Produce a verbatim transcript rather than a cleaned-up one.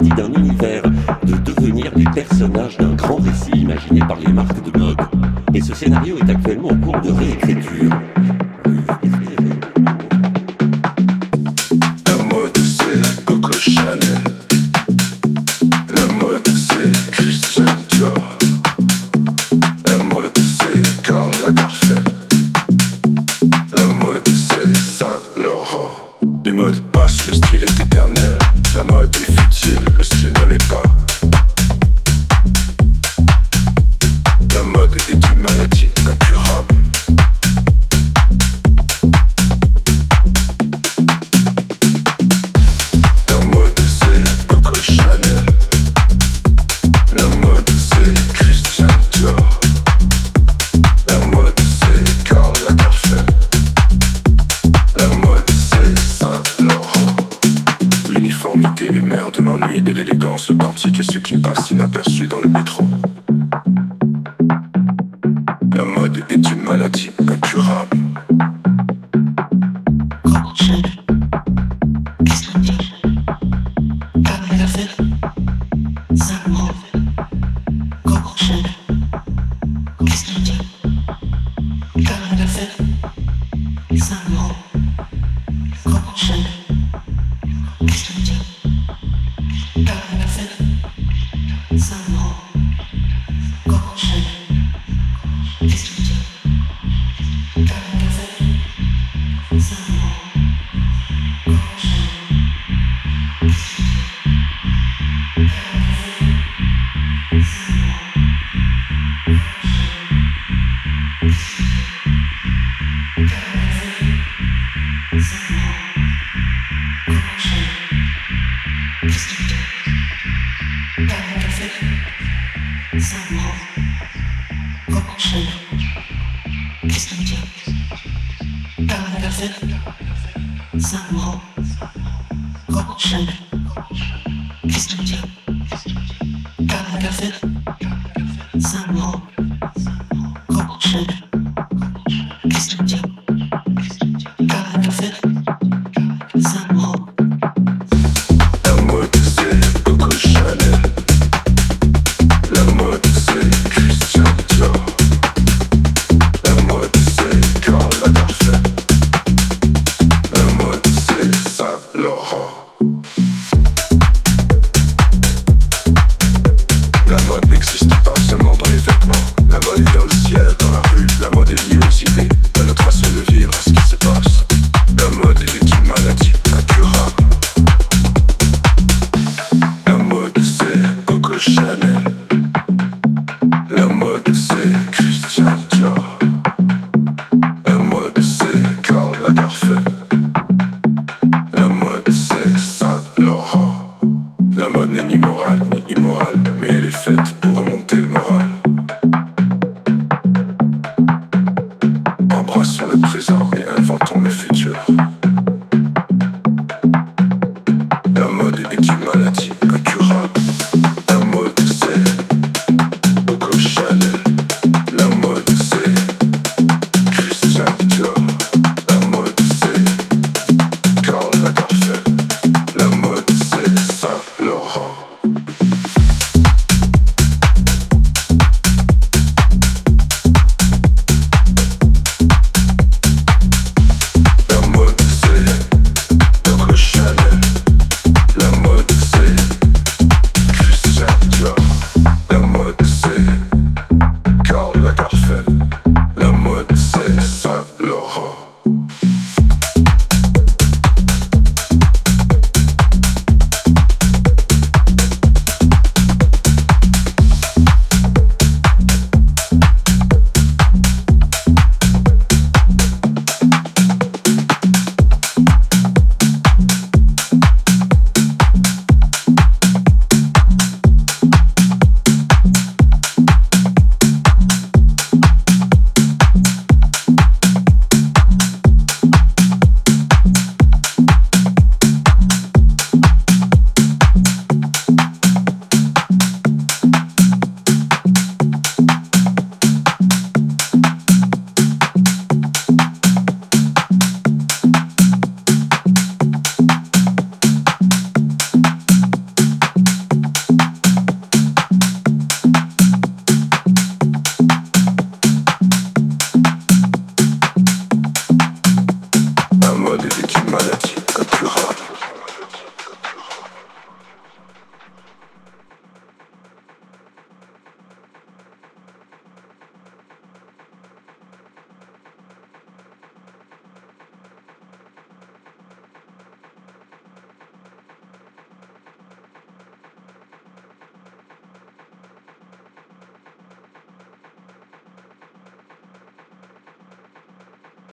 partie d'un univers, de devenir des personnages d'un grand récit imaginé par les marques de mode. Et ce scénario est actuellement en cours de réécriture. La mode c'est Coco Chanel. La mode c'est Christian Dior. La mode c'est Karl Lagerfeld. La mode c'est Saint Laurent. Les modes passent, le style est éternel. La mode est futile, le style ne l'est pas. La mode est une maladie incurable. La mode c'est Coco Chanel. La mode c'est Christian Dior. La mode c'est Karl Lagerfeld. La mode c'est Saint Laurent. L'uniformité est mère de l'ennui et de l'élégance. Le quantique est ce qui passe inaperçu dans le métro. La mode est une maladie incurable. La mode n'est ni morale ni immorale, mais elle est faite pour